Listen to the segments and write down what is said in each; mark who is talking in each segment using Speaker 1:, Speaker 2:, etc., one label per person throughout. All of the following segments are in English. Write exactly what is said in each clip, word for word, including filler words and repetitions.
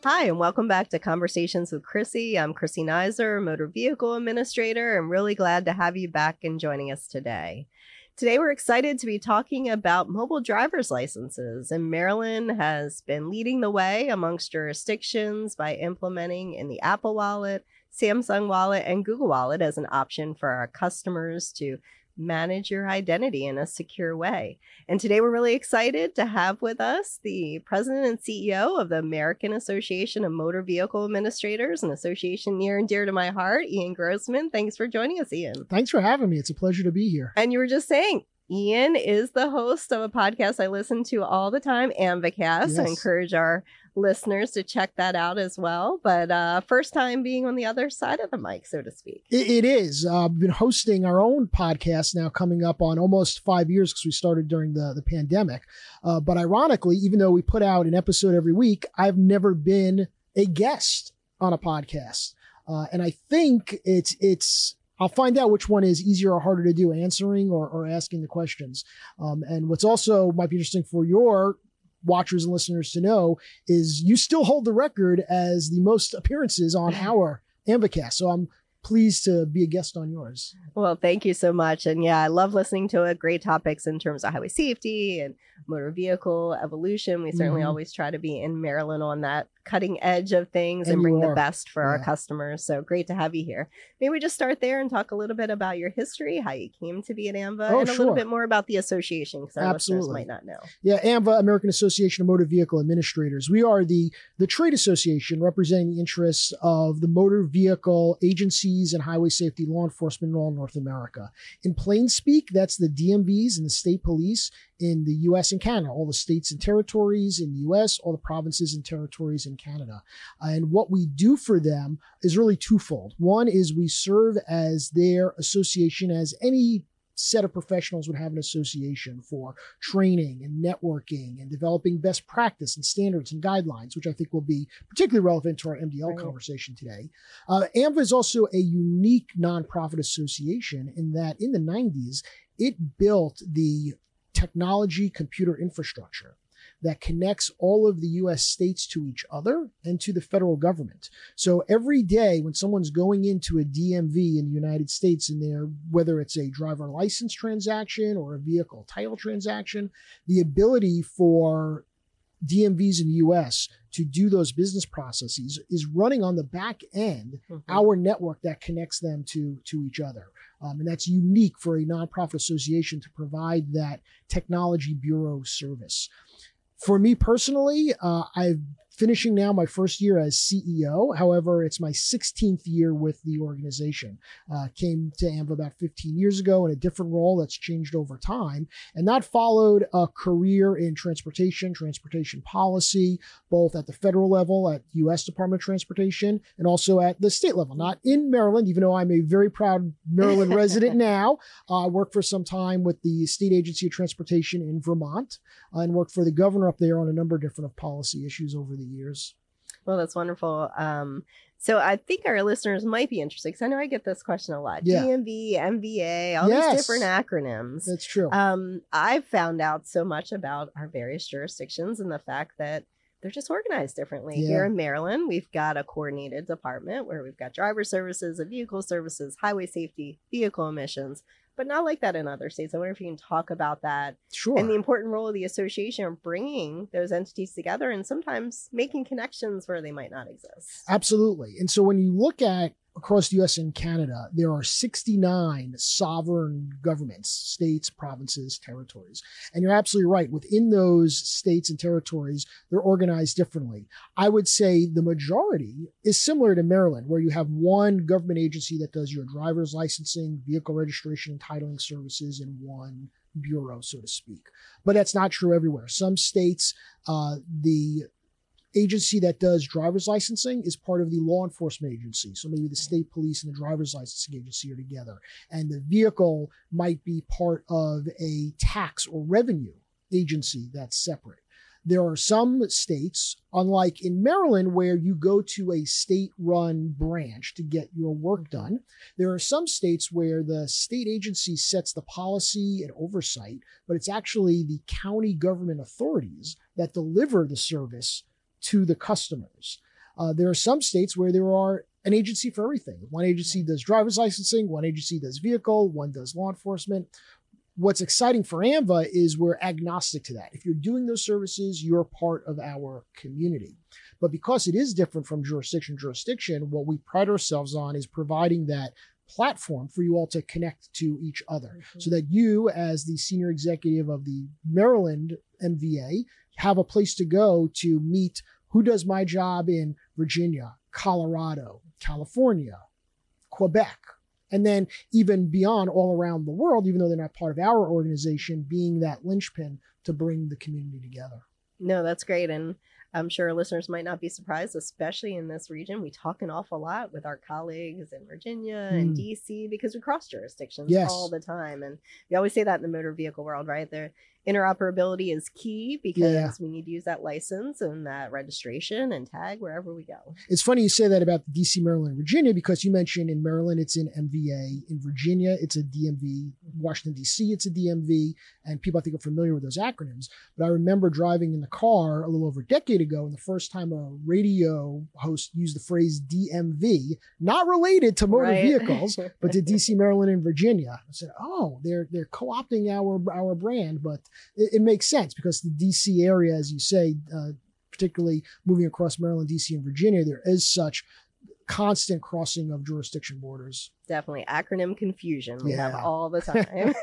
Speaker 1: Hi, and welcome back to Conversations with Chrissy. I'm Chrissy Nizer, Motor Vehicle Administrator. I'm really glad to have you back and joining us today. Today, we're excited to be talking about mobile driver's licenses, and Maryland has been leading the way amongst jurisdictions by implementing in the Apple Wallet, Samsung Wallet, and Google Wallet as an option for our customers to manage your identity in a secure way. And today we're really excited to have with us the president and C E O of the American Association of Motor Vehicle Administrators, an association near and dear to my heart, Ian Grossman. Thanks for joining us, Ian.
Speaker 2: Thanks for having me. It's a pleasure to be here.
Speaker 1: And you were just saying, Ian is the host of a podcast I listen to all the time, AMVAcast. Yes. I encourage our listeners to check that out as well. But uh, first time being on the other side of the mic, so to speak.
Speaker 2: It, it is. Uh, I've been hosting our own podcast now coming up on almost five years because we started during the, the pandemic. Uh, but ironically, even though we put out an episode every week, I've never been a guest on a podcast. Uh, and I think it's it's... I'll find out which one is easier or harder to do, answering or, or asking the questions. Um, and what's also might be interesting for your watchers and listeners to know is you still hold the record as the most appearances on our AMVAcast. So I'm pleased to be a guest on yours.
Speaker 1: Well, thank you so much. And yeah, I love listening to it. Great topics in terms of highway safety and motor vehicle evolution. We certainly mm-hmm. always try to be in Maryland on that cutting edge of things and, and bring the best for yeah. our customers. So great to have you here. Maybe we just start there and talk a little bit about your history, how you came to be at AMVA, oh, and a sure. little bit more about the association because our Absolutely. listeners might not know.
Speaker 2: Yeah, AMVA, American Association of Motor Vehicle Administrators. We are the, the trade association representing the interests of the motor vehicle agencies and highway safety law enforcement in all North America. In plain speak, that's the D M Vs and the state police in the U S and Canada, all the states and territories in the U S, all the provinces and territories in Canada. Uh, and what we do for them is really twofold. One is we serve as their association, as any set of professionals would have an association for training and networking and developing best practice and standards and guidelines, which I think will be particularly relevant to our M D L right. conversation today. Uh, AMVA is also a unique nonprofit association in that in the nineties, it built the technology computer infrastructure that connects all of the U S states to each other and to the federal government. So every day when someone's going into a D M V in the United States in there, whether it's a driver license transaction or a vehicle title transaction, the ability for D M Vs in the U S to do those business processes is running on the back end, mm-hmm. our network that connects them to, to each other. Um, and that's unique for a nonprofit association to provide that technology bureau service. For me personally, uh, I'm finishing now my first year as C E O. However, it's my sixteenth year with the organization. Uh, came to AMVA about fifteen years ago in a different role that's changed over time. And that followed a career in transportation, transportation policy, both at the federal level at U S Department of Transportation and also at the state level, not in Maryland, even though I'm a very proud Maryland resident now. Uh, I worked for some time with the State Agency of Transportation in Vermont uh, and worked for the governor up there on a number of different policy issues over the years.
Speaker 1: Well, that's wonderful. Um, so I think our listeners might be interested because I know I get this question a lot. Yeah. D M V, M V A, all yes. these different acronyms.
Speaker 2: That's true.
Speaker 1: Um, I've found out so much about our various jurisdictions and the fact that they're just organized differently. Yeah. Here in Maryland, we've got a coordinated department where we've got driver services, and vehicle services, highway safety, vehicle emissions, but not like that in other states. I wonder if you can talk about that.
Speaker 2: Sure.
Speaker 1: And the important role of the association of bringing those entities together and sometimes making connections where they might not exist.
Speaker 2: Absolutely. And so when you look at across the U S and Canada, there are sixty-nine sovereign governments, states, provinces, territories. And you're absolutely right. Within those states and territories, they're organized differently. I would say the majority is similar to Maryland, where you have one government agency that does your driver's licensing, vehicle registration, and titling services in one bureau, so to speak. But that's not true everywhere. Some states, uh, the agency that does driver's licensing is part of the law enforcement agency. So maybe the state police and the driver's licensing agency are together. And the vehicle might be part of a tax or revenue agency that's separate. There are some states, unlike in Maryland, where you go to a state-run branch to get your work done. There are some states where the state agency sets the policy and oversight, but it's actually the county government authorities that deliver the service to the customers. Uh, there are some states where there are an agency for everything. One agency does driver's licensing, one agency does vehicle, one does law enforcement. What's exciting for A M V A is we're agnostic to that. If you're doing those services, you're part of our community. But because it is different from jurisdiction to jurisdiction, what we pride ourselves on is providing that platform for you all to connect to each other, mm-hmm. so that you, as the senior executive of the Maryland M V A, have a place to go to meet who does my job in Virginia, Colorado, California, Quebec, and then even beyond all around the world, even though they're not part of our organization, being that linchpin to bring the community together.
Speaker 1: No, that's great. And I'm sure listeners might not be surprised, especially in this region. We talk an awful lot with our colleagues in Virginia mm. and D C because we cross jurisdictions yes. all the time. And we always say that in the motor vehicle world, right? There, interoperability is key because yeah. we need to use that license and that registration and tag wherever we go.
Speaker 2: It's funny you say that about D C, Maryland, Virginia, because you mentioned in Maryland, it's an M V A. In Virginia, it's a D M V. Washington, D C, it's a D M V. And people, I think, are familiar with those acronyms. But I remember driving in the car a little over a decade ago, and the first time a radio host used the phrase D M V, not related to motor right. vehicles, but to D C, Maryland, and Virginia. I said, oh, they're they're co-opting our, our brand, but it, it makes sense because the D C area, as you say, uh, particularly moving across Maryland, D C, and Virginia, there is such constant crossing of jurisdiction borders.
Speaker 1: Definitely acronym confusion we
Speaker 2: yeah.
Speaker 1: have all the time.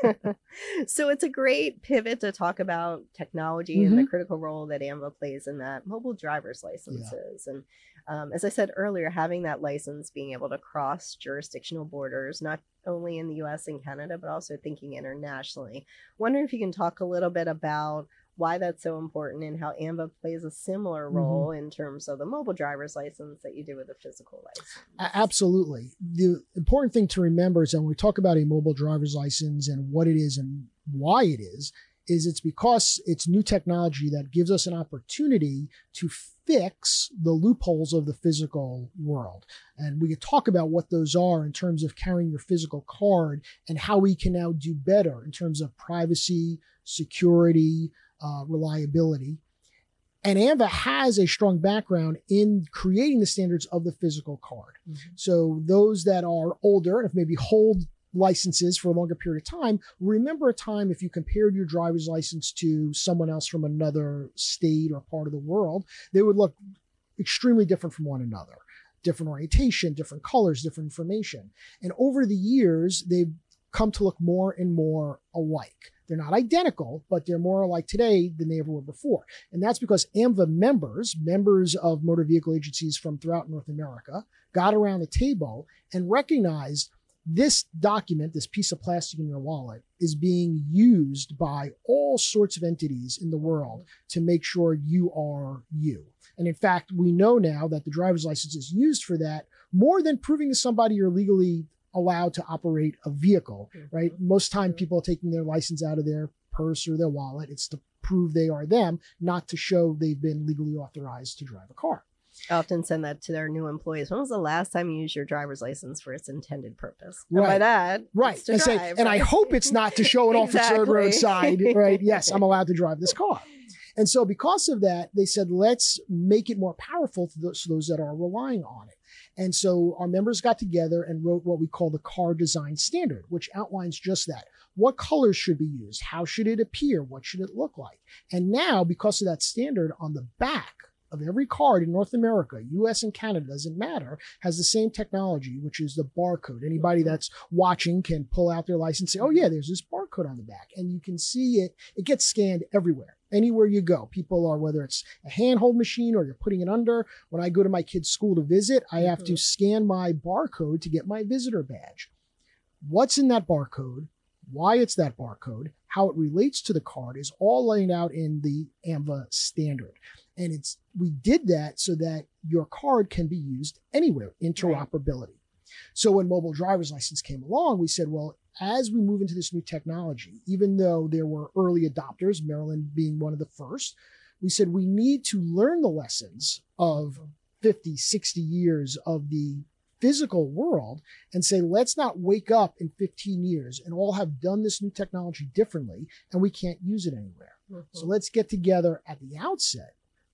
Speaker 1: So it's a great pivot to talk about technology mm-hmm. and the critical role that A M V A plays in that, mobile driver's licenses. Yeah. And um, as I said earlier, having that license, being able to cross jurisdictional borders, not only in the U S and Canada, but also thinking internationally. Wondering if you can talk a little bit about why that's so important and how A M V A plays a similar role mm-hmm. in terms of the mobile driver's license that you do with a physical license.
Speaker 2: Absolutely. The important thing to remember is that when we talk about a mobile driver's license and what it is and why it is, is it's because it's new technology that gives us an opportunity to fix the loopholes of the physical world. And we could talk about what those are in terms of carrying your physical card and how we can now do better in terms of privacy, security, Uh, reliability. And A M V A has a strong background in creating the standards of the physical card. Mm-hmm. So those that are older, if maybe hold licenses for a longer period of time, remember a time if you compared your driver's license to someone else from another state or part of the world, they would look extremely different from one another. Different orientation, different colors, different information. And over the years, they've come to look more and more alike. They're not identical, but they're more alike today than they ever were before. And that's because A M V A members, members of motor vehicle agencies from throughout North America, got around the table and recognized this document, this piece of plastic in your wallet, is being used by all sorts of entities in the world to make sure you are you. And in fact, we know now that the driver's license is used for that more than proving to somebody you're legally allowed to operate a vehicle, right? Most time people are taking their license out of their purse or their wallet. It's to prove they are them, not to show they've been legally authorized to drive a car.
Speaker 1: I often send that to their new employees. When was the last time you used your driver's license for its intended purpose? And
Speaker 2: right.
Speaker 1: by that,
Speaker 2: right.
Speaker 1: It's to
Speaker 2: and,
Speaker 1: drive,
Speaker 2: say,
Speaker 1: right?
Speaker 2: and I hope it's not to show an
Speaker 1: exactly.
Speaker 2: officer roadside, right? Yes, I'm allowed to drive this car. And so because of that, they said, let's make it more powerful to those, to those that are relying on it. And so our members got together and wrote what we call the car design standard, which outlines just that. What colors should be used? How should it appear? What should it look like? And now, because of that standard, on the back of every card in North America, U S and Canada, doesn't matter, has the same technology, which is the barcode. Anybody that's watching can pull out their license and say, oh yeah, there's this barcode on the back. And you can see it. It gets scanned everywhere. Anywhere you go, people are, whether it's a handhold machine or you're putting it under. When I go to my kid's school to visit, I have mm-hmm. to scan my barcode to get my visitor badge. What's in that barcode, why it's that barcode, how it relates to the card is all laid out in the A M V A standard. And it's we did that so that your card can be used anywhere, interoperability. Right. So when mobile driver's license came along, we said, well, as we move into this new technology, even though there were early adopters, Maryland being one of the first, we said we need to learn the lessons of fifty, sixty years of the physical world and say, let's not wake up in fifteen years and all have done this new technology differently and we can't use it anywhere. Mm-hmm. So let's get together at the outset,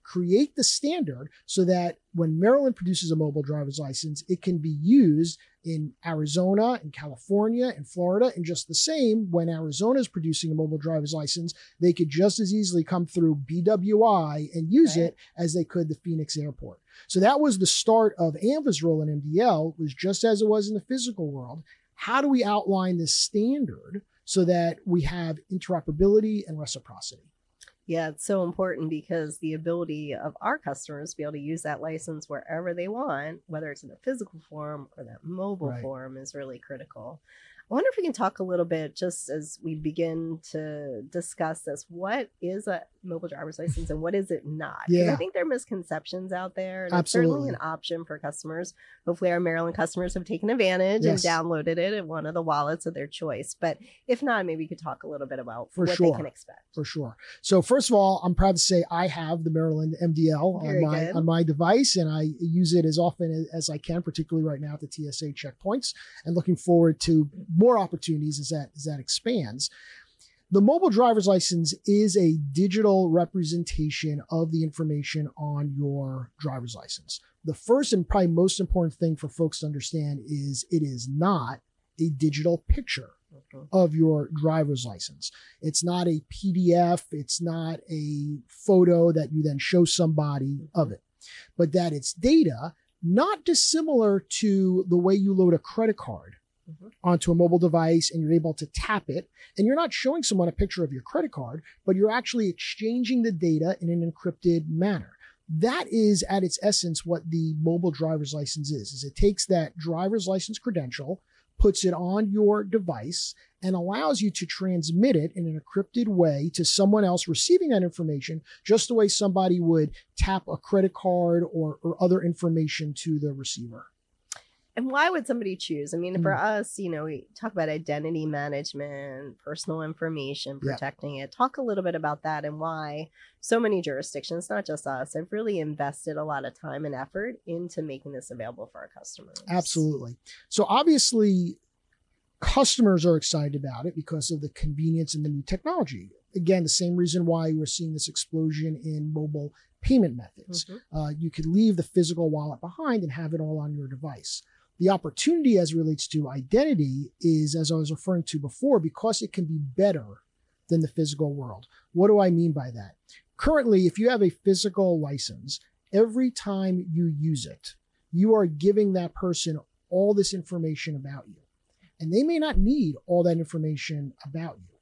Speaker 2: create the standard so that when Maryland produces a mobile driver's license, it can be used in Arizona, in California, in Florida, and just the same, when Arizona is producing a mobile driver's license, they could just as easily come through B W I and use right. it as they could the Phoenix airport. So that was the start of A M Va's role in M D L, was just as it was in the physical world. How do we outline this standard so that we have interoperability and reciprocity?
Speaker 1: Yeah, it's so important because the ability of our customers to be able to use that license wherever they want, whether it's in a physical form or that mobile right. form, is really critical. I wonder if we can talk a little bit, just as we begin to discuss this, what is a mobile driver's license and what is it not?
Speaker 2: Yeah.
Speaker 1: I think there are misconceptions out there. And
Speaker 2: Absolutely.
Speaker 1: It's certainly an option for customers. Hopefully our Maryland customers have taken advantage
Speaker 2: yes.
Speaker 1: and downloaded it in one of the wallets of their choice. But if not, maybe we could talk a little bit about
Speaker 2: for
Speaker 1: what
Speaker 2: sure.
Speaker 1: they can expect.
Speaker 2: For sure. So first of all, I'm proud to say I have the Maryland M D L on my, on my device, and I use it as often as I can, particularly right now at the T S A checkpoints, and looking forward to more opportunities as that, as that expands. The mobile driver's license is a digital representation of the information on your driver's license. The first and probably most important thing for folks to understand is it is not a digital picture of your driver's license. It's not a P D F. It's not a photo that you then show somebody of it, but that it's data not dissimilar to the way you load a credit card mm-hmm. onto a mobile device and you're able to tap it. And you're not showing someone a picture of your credit card, but you're actually exchanging the data in an encrypted manner. That is at its essence what the mobile driver's license is, is it takes that driver's license credential, puts it on your device, and allows you to transmit it in an encrypted way to someone else receiving that information, just the way somebody would tap a credit card or, or other information to the receiver.
Speaker 1: And why would somebody choose? I mean, for mm. us, you know, we talk about identity management, personal information, protecting yeah. it. Talk a little bit about that and why so many jurisdictions, not just us, have really invested a lot of time and effort into making this available for our customers.
Speaker 2: Absolutely. So obviously, customers are excited about it because of the convenience and the new technology. Again, the same reason why we're seeing this explosion in mobile payment methods. Mm-hmm. Uh, you could leave the physical wallet behind and have it all on your device. The opportunity as it relates to identity is, as I was referring to before, because it can be better than the physical world. What do I mean by that? Currently, if you have a physical license, every time you use it, you are giving that person all this information about you. And they may not need all that information about you.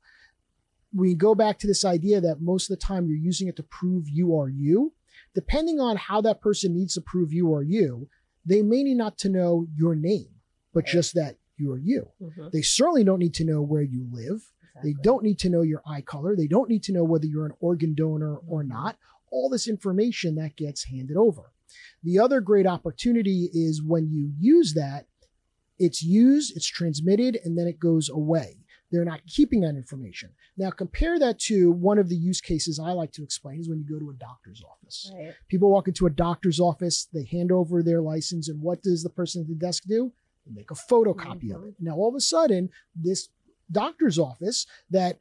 Speaker 2: We go back to this idea that most of the time you're using it to prove you are you. Depending on how that person needs to prove you are you, they may need not to know your name, but just that you are you. Mm-hmm. They certainly don't need to know where you live. Exactly. They don't need to know your eye color. They don't need to know whether you're an organ donor mm-hmm. or not. All this information that gets handed over. The other great opportunity is when you use that, it's used, it's transmitted, and then it goes away. They're not keeping that information. Now, compare that to one of the use cases I like to explain is when you go to a doctor's office. Right. People walk into a doctor's office, they hand over their license, and what does the person at the desk do? They make a photocopy mm-hmm. of it. Now, all of a sudden, this doctor's office that,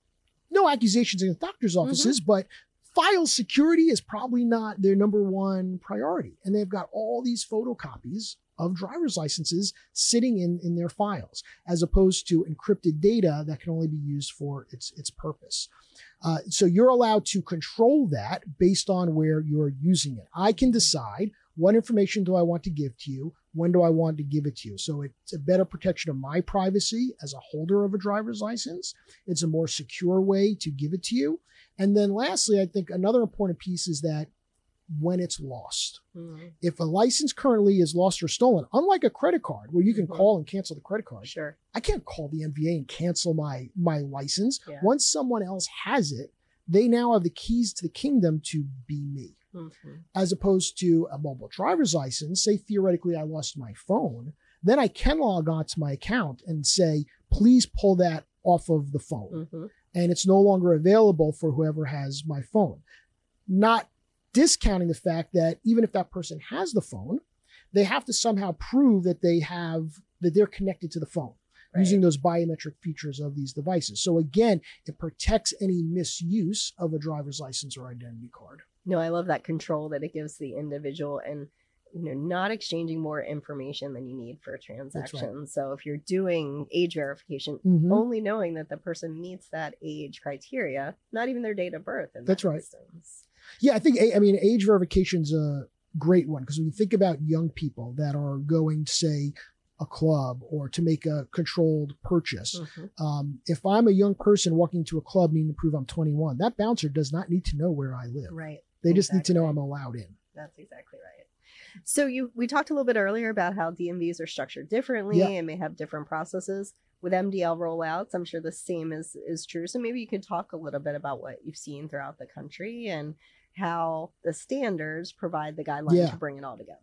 Speaker 2: no accusations against doctor's offices, mm-hmm. but file security is probably not their number one priority. And they've got all these photocopies of driver's licenses sitting in, in their files, as opposed to encrypted data that can only be used for its, its purpose. Uh, so you're allowed to control that based on where you're using it. I can decide what information do I want to give to you, when do I want to give it to you. So it's a better protection of my privacy as a holder of a driver's license. It's a more secure way to give it to you. And then lastly, I think another important piece is that when it's lost. Mm-hmm. If a license currently is lost or stolen, unlike a credit card where you can mm-hmm. call and cancel the credit card,
Speaker 1: sure.
Speaker 2: I can't call the M V A and cancel my, my license.
Speaker 1: Yeah.
Speaker 2: Once someone else has it, they now have the keys to the kingdom to be me. Mm-hmm. As opposed to a mobile driver's license, say theoretically I lost my phone, then I can log on to my account and say, please pull that off of the phone. Mm-hmm. And it's no longer available for whoever has my phone. Not discounting the fact that even if that person has the phone, they have to somehow prove that they have, that they're connected to the phone right. using those biometric features of these devices. So again, it protects any misuse of a driver's license or identity card.
Speaker 1: No, I love that control that it gives the individual, and you know, not exchanging more information than you need for a
Speaker 2: That's right.
Speaker 1: transaction. So if you're doing age verification,
Speaker 2: hmm
Speaker 1: only knowing that the person meets that age criteria, not even their date of birth in
Speaker 2: That's
Speaker 1: that
Speaker 2: right.
Speaker 1: instance.
Speaker 2: Yeah, I think, I mean, age verification's a great one because when you think about young people that are going to, say, a club or to make a controlled purchase,
Speaker 1: Mm-hmm.
Speaker 2: um, if I'm a young person walking to a club needing to prove I'm twenty-one, that bouncer does not need to know where I live.
Speaker 1: Right.
Speaker 2: They just need to know
Speaker 1: Exactly.
Speaker 2: I'm allowed in.
Speaker 1: That's exactly right. So you we talked a little bit earlier about how D M Vs are structured differently
Speaker 2: Yeah.
Speaker 1: and may have different processes. With M D L rollouts, I'm sure the same is is true. So maybe you could talk a little bit about what you've seen throughout the country and how the standards provide the guideline
Speaker 2: Yeah.
Speaker 1: to bring it all together.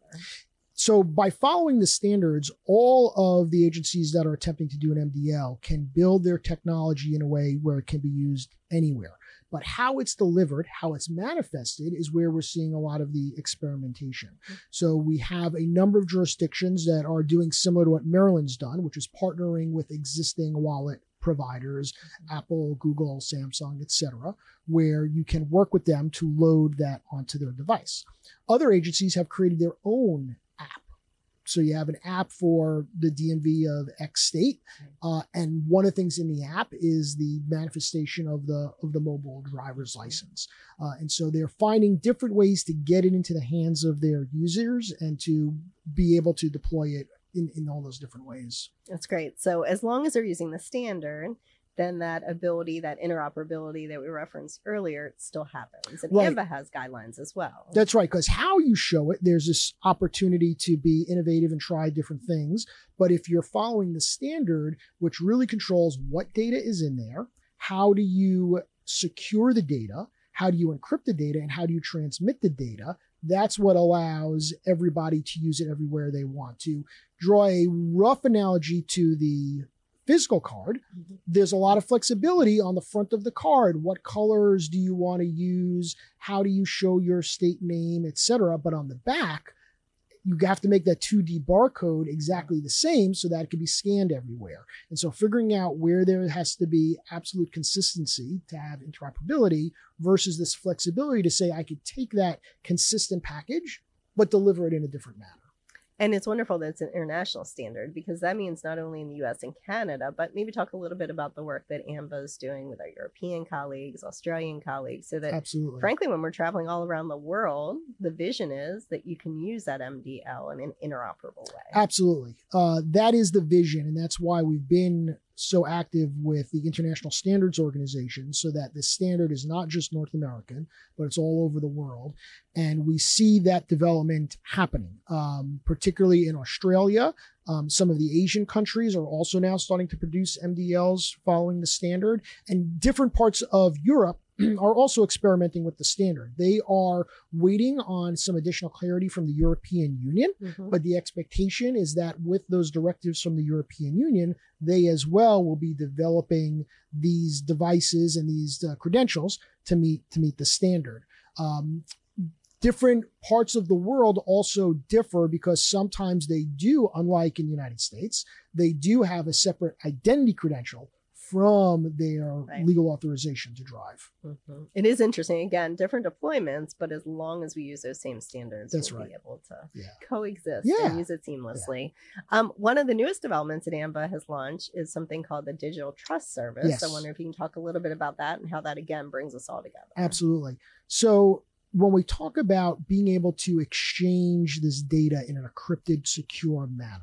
Speaker 2: So by following the standards, all of the agencies that are attempting to do an M D L can build their technology in a way where it can be used anywhere. But how it's delivered, how it's manifested is where we're seeing a lot of the experimentation. So we have a number of jurisdictions that are doing similar to what Maryland's done, which is partnering with existing wallet providers, Apple, Google, Samsung, et cetera, where you can work with them to load that onto their device. Other agencies have created their own app. So you have an app for the D M V of X state, uh, and one of the things in the app is the manifestation of the of the mobile driver's license. Uh, and so they're finding different ways to get it into the hands of their users and to be able to deploy it in, in all those different ways.
Speaker 1: That's great. So as long as they're using the standard, then that ability, that interoperability that we referenced earlier, it still happens. And
Speaker 2: Right.
Speaker 1: AAMVA has guidelines as well.
Speaker 2: That's right, because how you show it, there's this opportunity to be innovative and try different things. But if you're following the standard, which really controls what data is in there, how do you secure the data, how do you encrypt the data, and how do you transmit the data, that's what allows everybody to use it everywhere they want. To draw a rough analogy to the physical card,
Speaker 1: Mm-hmm.
Speaker 2: there's a lot of flexibility on the front of the card. What colors do you want to use? How do you show your state name, et cetera? But on the back, you have to make that two D barcode exactly the same so that it can be scanned everywhere. And so figuring out where there has to be absolute consistency to have interoperability versus this flexibility to say, I could take that consistent package, but deliver it in a different manner.
Speaker 1: And it's wonderful that it's an international standard, because that means not only in the U S and Canada, but maybe talk a little bit about the work that AAMVA is doing with our European colleagues, Australian colleagues, so that
Speaker 2: Absolutely.
Speaker 1: frankly, when we're traveling all around the world, the vision is that you can use that M D L in an interoperable way.
Speaker 2: Absolutely. Uh, that is the vision. And that's why we've been so active with the International Standards Organization, so that the standard is not just North American, but it's all over the world. And we see that development happening, um, particularly in Australia. Um, some of the Asian countries are also now starting to produce M D Ls following the standard, and different parts of Europe are also experimenting with the standard. They are waiting on some additional clarity from the European Union,
Speaker 1: Mm-hmm.
Speaker 2: but the expectation is that with those directives from the European Union, they as well will be developing these devices and these uh, credentials to meet to meet the standard. Um, different parts of the world also differ because sometimes they do, unlike in the United States, they do have a separate identity credential from their
Speaker 1: Right.
Speaker 2: legal authorization to drive.
Speaker 1: Mm-hmm. It is interesting. Again, different deployments, but as long as we use those same standards,
Speaker 2: That's
Speaker 1: we'll
Speaker 2: right.
Speaker 1: be able to
Speaker 2: Yeah.
Speaker 1: coexist
Speaker 2: Yeah.
Speaker 1: and use it seamlessly. Um, one of the newest developments that AAMVA has launched is something called the Digital Trust Service.
Speaker 2: Yes.
Speaker 1: I wonder if you can talk a little bit about that and how that, again, brings us all together.
Speaker 2: Absolutely. So when we talk about being able to exchange this data in an encrypted, secure manner,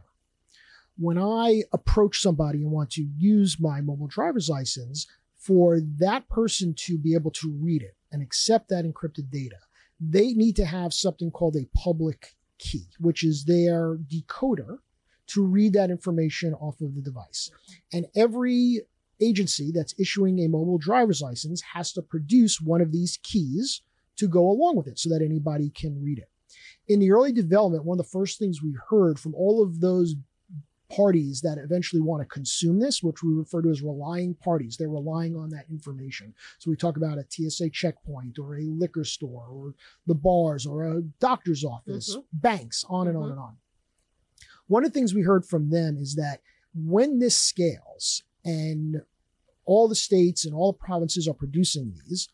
Speaker 2: when I approach somebody and want to use my mobile driver's license, for that person to be able to read it and accept that encrypted data, they need to have something called a public key, which is their decoder to read that information off of the device. And every agency that's issuing a mobile driver's license has to produce one of these keys to go along with it so that anybody can read it. In the early development, one of the first things we heard from all of those parties that eventually want to consume this, which we refer to as relying parties, they're relying on that information. So we talk about a T S A checkpoint or a liquor store or the bars or a doctor's office,
Speaker 1: Mhm.
Speaker 2: banks, on and on
Speaker 1: Mhm.
Speaker 2: and on. One of the things we heard from them is that when this scales and all the states and all the provinces are producing these,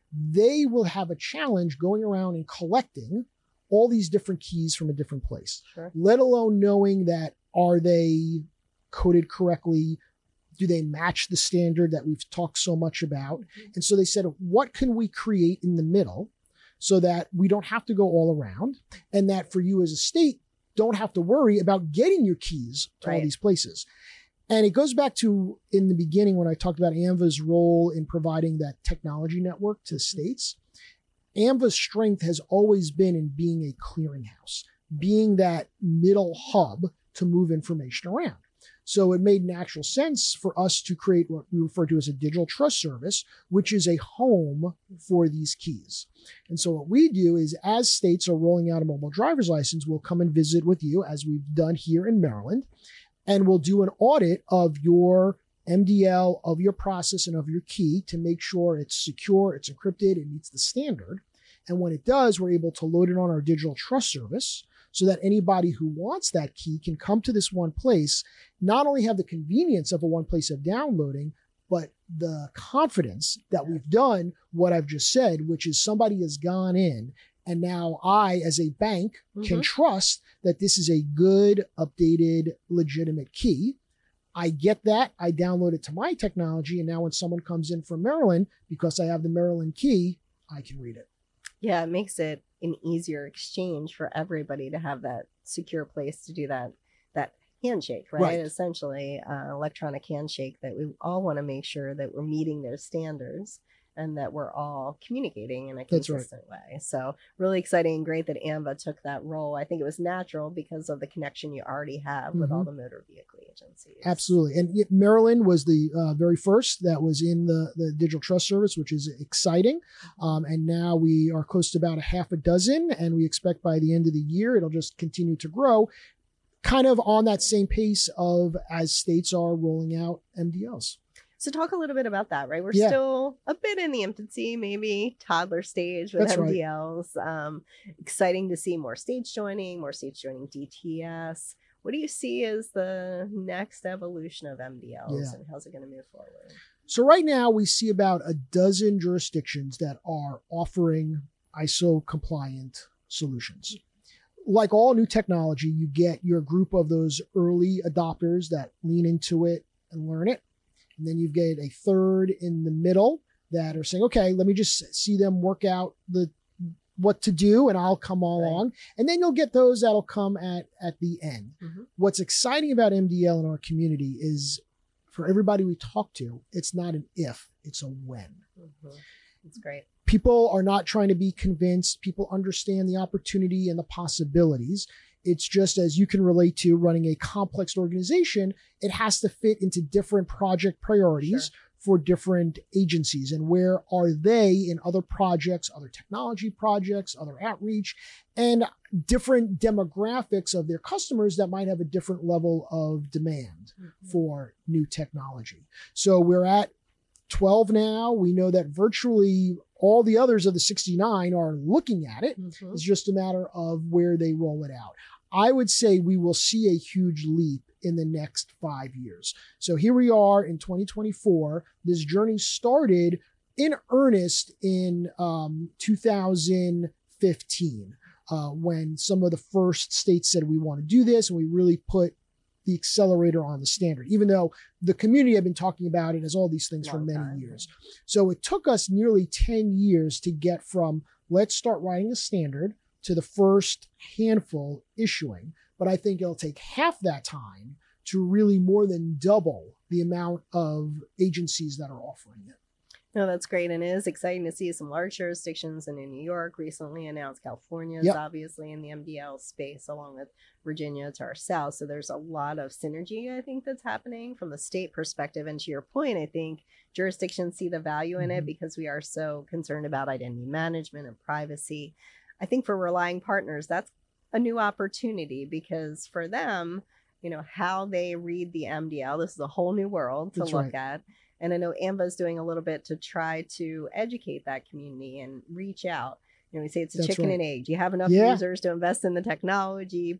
Speaker 2: they will have a challenge going around and collecting all these different keys from a different place,
Speaker 1: Sure.
Speaker 2: let alone knowing that are they coded correctly? Do they match the standard that we've talked so much about? Mm-hmm. And so they said, what can we create in the middle so that we don't have to go all around, and that for you as a state, don't have to worry about getting your keys to right. all these places? And it goes back to in the beginning when I talked about AAMVA's role in providing that technology network to states. AAMVA's strength has always been in being a clearinghouse, being that middle hub to move information around. So it made natural sense for us to create what we refer to as a digital trust service, which is a home for these keys. And so what we do is, as states are rolling out a mobile driver's license, we'll come and visit with you, as we've done here in Maryland, and we'll do an audit of your M D L, of your process, and of your key to make sure it's secure, it's encrypted, it meets the standard. And when it does, we're able to load it on our digital trust service so that anybody who wants that key can come to this one place, not only have the convenience of a one place of downloading, but the confidence that we've done what I've just said, which is somebody has gone in, and now I, as a bank, mm-hmm. can trust that this is a good, updated, legitimate key. I get that, I download it to my technology, and now when someone comes in from Maryland, because I have the Maryland key, I can read it.
Speaker 1: Yeah, it makes it an easier exchange for everybody to have that secure place to do that that handshake, right? right. Essentially, uh, electronic handshake, that we all want to make sure that we're meeting their standards and that we're all communicating in a consistent right. way. So really exciting and great that AAMVA took that role. I think it was natural because of the connection you already have mm-hmm. with all the motor vehicle agencies.
Speaker 2: Absolutely. And Maryland was the uh, very first that was in the, the digital trust service, which is exciting. Um, and now we are close to about a half a dozen, and we expect by the end of the year, it'll just continue to grow, kind of on that same pace of as states are rolling out M D Ls.
Speaker 1: So talk a little bit about that, right? We're
Speaker 2: yeah.
Speaker 1: still a bit in the infancy, maybe toddler stage with That's M D Ls. Right. Um, exciting to see more states joining, more states joining D T S. What do you see as the next evolution of M D Ls yeah. and how's it going to move forward?
Speaker 2: So right now we see about a dozen jurisdictions that are offering I S O compliant solutions. Like all new technology, you get your group of those early adopters that lean into it and learn it. And then you get a third in the middle that are saying, okay, let me just see them work out the what to do and I'll come along. Right. And then you'll get those that'll come at, at the end. Mm-hmm. What's exciting about M D L in our community is for everybody we talk to, it's not an if, it's a when.
Speaker 1: Mm-hmm. That's great.
Speaker 2: People are not trying to be convinced. People understand the opportunity and the possibilities. It's just, as you can relate to running a complex organization, it has to fit into different project priorities sure. for different agencies. And where are they in other projects, other technology projects, other outreach, and different demographics of their customers that might have a different level of demand mm-hmm. for new technology. So we're at twelve now. We know that virtually all the others of the sixty-nine are looking at it. Mm-hmm. It's just a matter of where they roll it out. I would say we will see a huge leap in the next five years. So here we are in twenty twenty-four. This journey started in earnest in um, two thousand fifteen, uh, when some of the first states said we want to do this, and we really put the accelerator on the standard, even though the community had been talking about it as all these things Long for many time. years. So it took us nearly ten years to get from let's start writing a standard to the first handful issuing. But I think it'll take half that time to really more than double the amount of agencies that are offering it.
Speaker 1: No, that's great. And it is exciting to see some large jurisdictions. And in New York, recently announced California is yep. obviously in the M D L space, along with Virginia to our south. So there's a lot of synergy, I think, that's happening from the state perspective. And to your point, I think jurisdictions see the value in mm-hmm. it because we are so concerned about identity management and privacy. I think for relying partners, that's a new opportunity because for them, you know, how they read the M D L, this is a whole new world to
Speaker 2: that's
Speaker 1: look
Speaker 2: right.
Speaker 1: at. And I know AAMVA is doing a little bit to try to educate that community and reach out. You know, we say it's a That's chicken
Speaker 2: right.
Speaker 1: and egg. You have enough
Speaker 2: yeah.
Speaker 1: users to invest in the technology, but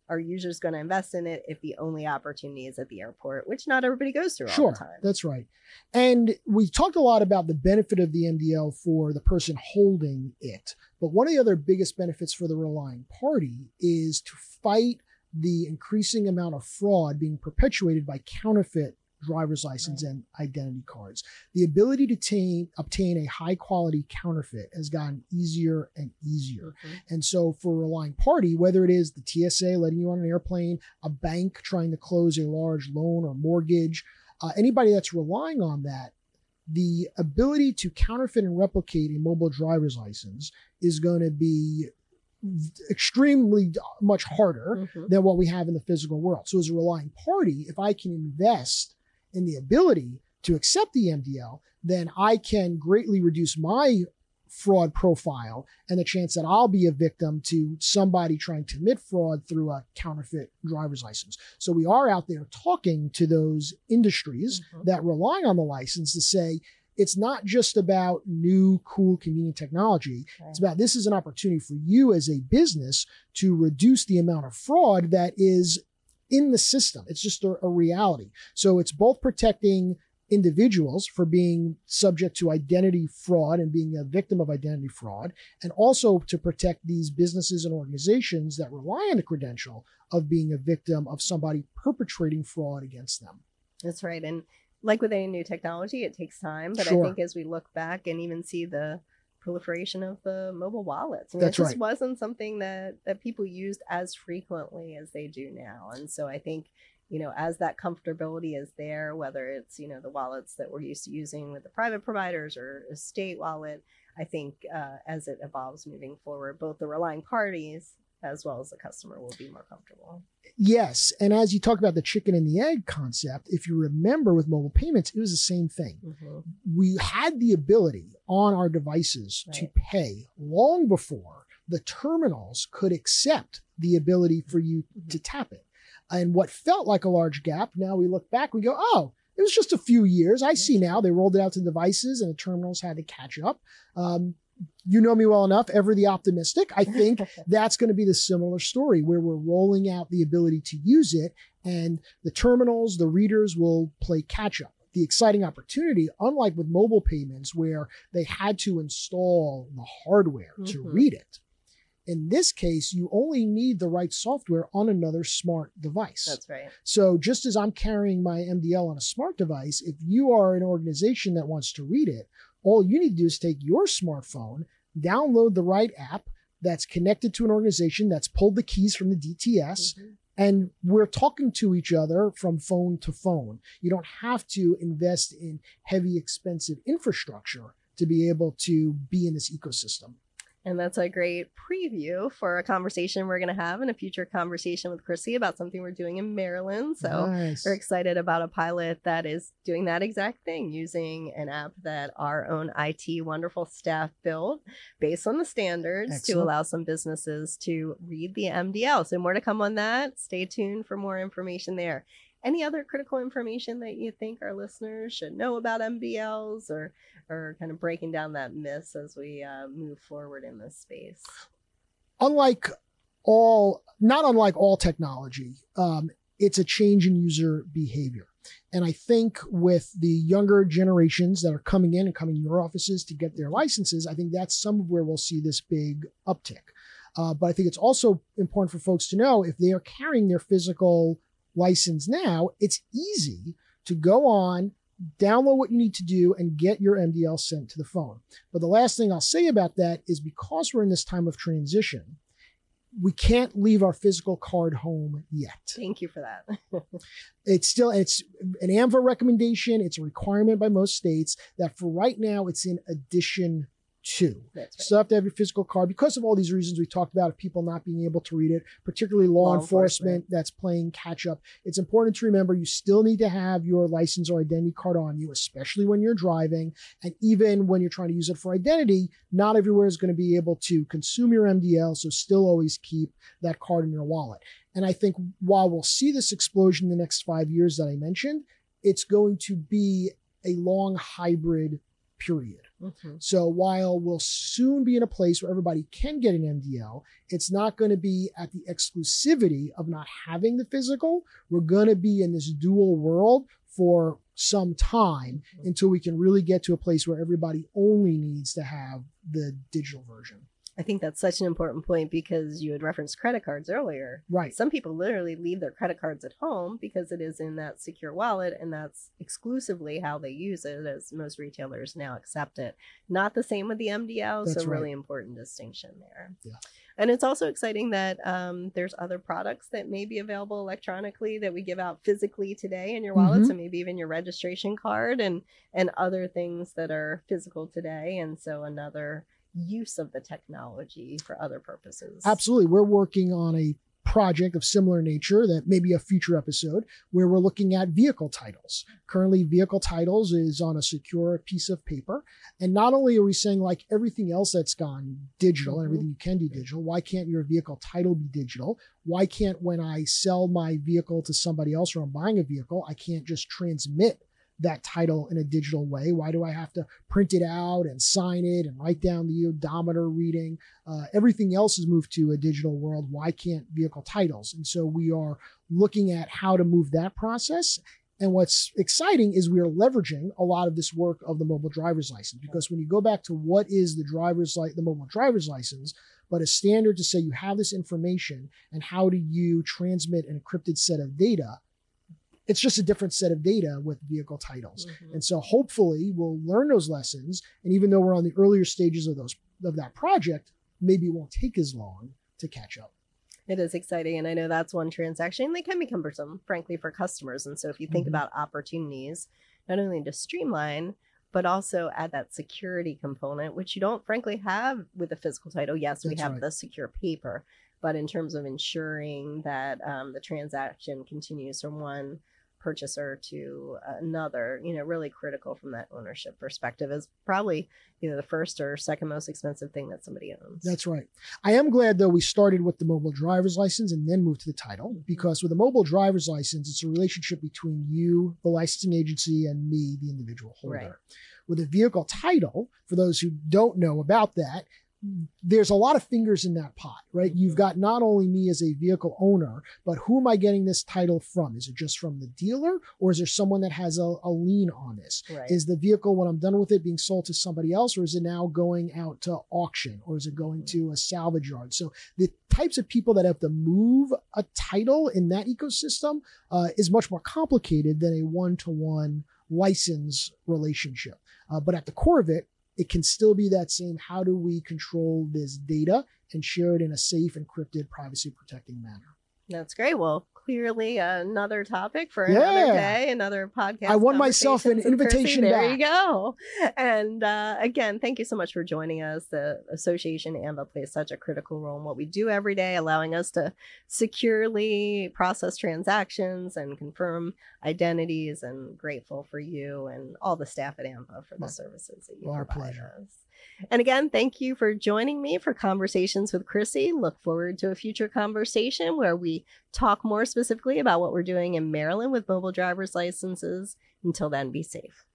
Speaker 1: are users going to invest in it if the only opportunity is at the airport, which not everybody goes through
Speaker 2: Sure,
Speaker 1: all the time?
Speaker 2: That's right. And we talked a lot about the benefit of the M D L for the person holding it. But one of the other biggest benefits for the relying party is to fight the increasing amount of fraud being perpetuated by counterfeit driver's license right. and identity cards. The ability to obtain, obtain a high quality counterfeit has gotten easier and easier. Mm-hmm. And so for a relying party, whether it is the T S A letting you on an airplane, a bank trying to close a large loan or mortgage, uh, anybody that's relying on that, the ability to counterfeit and replicate a mobile driver's license is going to be extremely much harder mm-hmm. than what we have in the physical world. So as a relying party, if I can invest in the ability to accept the M D L, then I can greatly reduce my fraud profile and the chance that I'll be a victim to somebody trying to commit fraud through a counterfeit driver's license. So we are out there talking to those industries mm-hmm. that rely on the license to say, it's not just about new, cool, convenient technology. Okay. It's about this is an opportunity for you as a business to reduce the amount of fraud that is in the system. It's just a, a reality. So it's both protecting individuals for being subject to identity fraud and being a victim of identity fraud, and also to protect these businesses and organizations that rely on the credential of being a victim of somebody perpetrating fraud against them.
Speaker 1: That's right. And like with any new technology, it takes time. But
Speaker 2: sure.
Speaker 1: I think as we look back and even see the proliferation of the mobile wallets, I mean,
Speaker 2: That's
Speaker 1: it just
Speaker 2: right.
Speaker 1: wasn't something that, that people used as frequently as they do now. And so I think, you know, as that comfortability is there, whether it's, you know, the wallets that we're used to using with the private providers or a state wallet, I think uh, as it evolves moving forward, both the relying parties as well as the customer will be more comfortable.
Speaker 2: Yes. And as you talk about the chicken and the egg concept, if you remember with mobile payments, it was the same thing. Mm-hmm. We had the ability on our devices right. to pay long before the terminals could accept the ability for you mm-hmm. to tap it. And what felt like a large gap, now we look back, we go, oh, it was just a few years. I see now they rolled it out to devices and the terminals had to catch up. Um, you know me well enough, ever the optimistic. I think that's going to be the similar story where we're rolling out the ability to use it and the terminals, the readers will play catch up. The exciting opportunity, unlike with mobile payments where they had to install the hardware mm-hmm. to read it. In this case, you only need the right software on another smart device.
Speaker 1: That's right.
Speaker 2: So just as I'm carrying my M D L on a smart device, if you are an organization that wants to read it, all you need to do is take your smartphone, download the right app that's connected to an organization that's pulled the keys from the D T S, mm-hmm. and we're talking to each other from phone to phone. You don't have to invest in heavy, expensive infrastructure to be able to be in this ecosystem.
Speaker 1: And that's a great preview for a conversation we're going to have in a future conversation with Chrissy about something we're doing in Maryland. So
Speaker 2: nice.
Speaker 1: We're excited about a pilot that is doing that exact thing, using an app that our own I T wonderful staff built based on the standards Excellent. To allow some businesses to read the M D L. So more to come on that. Stay tuned for more information there. Any other critical information that you think our listeners should know about M D Ls or or kind of breaking down that myth as we uh, move forward in this space?
Speaker 2: Unlike all, not unlike all technology, um, it's a change in user behavior. And I think with the younger generations that are coming in and coming to your offices to get their licenses, I think that's some of where we'll see this big uptick. Uh, but I think it's also important for folks to know if they are carrying their physical license now, it's easy to go on, download what you need to do, and get your M D L sent to the phone. But the last thing I'll say about that is because we're in this time of transition, we can't leave our physical card home yet.
Speaker 1: Thank you for that.
Speaker 2: It's still, it's an A M V A recommendation. It's a requirement by most states that for right now, it's in addition to. That's right. Still have to have your physical card because of all these reasons we talked about, of people not being able to read it, particularly law, law enforcement, enforcement that's playing catch up. It's important to remember you still need to have your license or identity card on you, especially when you're driving. And even when you're trying to use it for identity, not everywhere is going to be able to consume your M D L. So still always keep that card in your wallet. And I think while we'll see this explosion in the next five years that I mentioned, it's going to be a long hybrid period.
Speaker 1: Mm-hmm.
Speaker 2: So while we'll soon be in a place where everybody can get an M D L, it's not going to be at the exclusivity of not having the physical. We're going to be in this dual world for some time mm-hmm. until we can really get to a place where everybody only needs to have the digital version.
Speaker 1: I think that's such an important point because you had referenced credit cards earlier.
Speaker 2: Right.
Speaker 1: Some people literally leave their credit cards at home because it is in that secure wallet, and that's exclusively how they use it, as most retailers now accept it. Not the same with the M D L,
Speaker 2: That's
Speaker 1: so
Speaker 2: right.
Speaker 1: really important distinction there.
Speaker 2: Yeah.
Speaker 1: And it's also exciting that um, there's other products that may be available electronically that we give out physically today in your wallet.
Speaker 2: Mm-hmm.
Speaker 1: So maybe even your registration card and and other things that are physical today. And so another use of the technology for other purposes.
Speaker 2: Absolutely. We're working on a project of similar nature that may be a future episode where we're looking at vehicle titles. Currently, vehicle titles is on a secure piece of paper. And not only are we saying, like everything else that's gone digital, mm-hmm. and everything you can do digital, why can't your vehicle title be digital? Why can't, when I sell my vehicle to somebody else or I'm buying a vehicle, I can't just transmit that title in a digital way? Why do I have to print it out and sign it and write down the odometer reading? Uh, everything else has moved to a digital world. Why can't vehicle titles? And so we are looking at how to move that process. And what's exciting is we are leveraging a lot of this work of the mobile driver's license, because when you go back to what is the driver's li- the mobile driver's license, but a standard to say you have this information and how do you transmit an encrypted set of data, it's just a different set of data with vehicle titles. Mm-hmm. And so hopefully we'll learn those lessons. And even though we're on the earlier stages of those of that project, maybe it won't take as long to catch up.
Speaker 1: It is exciting. And I know that's one transaction. They can be cumbersome, frankly, for customers. And so if you think mm-hmm. about opportunities, not only to streamline, but also add that security component, which you don't frankly have with a physical title. Yes, we
Speaker 2: That's
Speaker 1: have
Speaker 2: right.
Speaker 1: the secure paper, but in terms of ensuring that um, the transaction continues from one purchaser to another, you know, really critical from that ownership perspective is probably, you know, the first or second most expensive thing that somebody owns.
Speaker 2: That's right. I am glad, though, we started with the mobile driver's license and then moved to the title, because with a mobile driver's license, it's a relationship between you, the licensing agency, and me, the individual holder.
Speaker 1: Right.
Speaker 2: With a vehicle title, for those who don't know about that, there's a lot of fingers in that pot, right? Mm-hmm. You've got not only me as a vehicle owner, but who am I getting this title from? Is it just from the dealer, or is there someone that has a, a lien on this?
Speaker 1: Right.
Speaker 2: Is the vehicle, when I'm done with it, being sold to somebody else, or is it now going out to auction, or is it going mm-hmm. to a salvage yard? So the types of people that have to move a title in that ecosystem uh, is much more complicated than a one-to-one license relationship. Uh, but at the core of it, it can still be that same, how do we control this data and share it in a safe, encrypted, privacy protecting manner?
Speaker 1: That's great. Well, clearly another topic for
Speaker 2: Yeah.
Speaker 1: another day, another podcast.
Speaker 2: I won myself an
Speaker 1: Conversations with
Speaker 2: invitation
Speaker 1: Chrissy. There
Speaker 2: back.
Speaker 1: you go. And uh, again, thank you so much for joining us. The association AAMVA plays such a critical role in what we do every day, allowing us to securely process transactions and confirm identities, and grateful for you and all the staff at AAMVA for the
Speaker 2: Well,
Speaker 1: services that you
Speaker 2: well, our
Speaker 1: provide
Speaker 2: pleasure.
Speaker 1: us. And again, thank you for joining me for Conversations with Chrissy. Look forward to a future conversation where we talk more specifically about what we're doing in Maryland with mobile driver's licenses. Until then, be safe.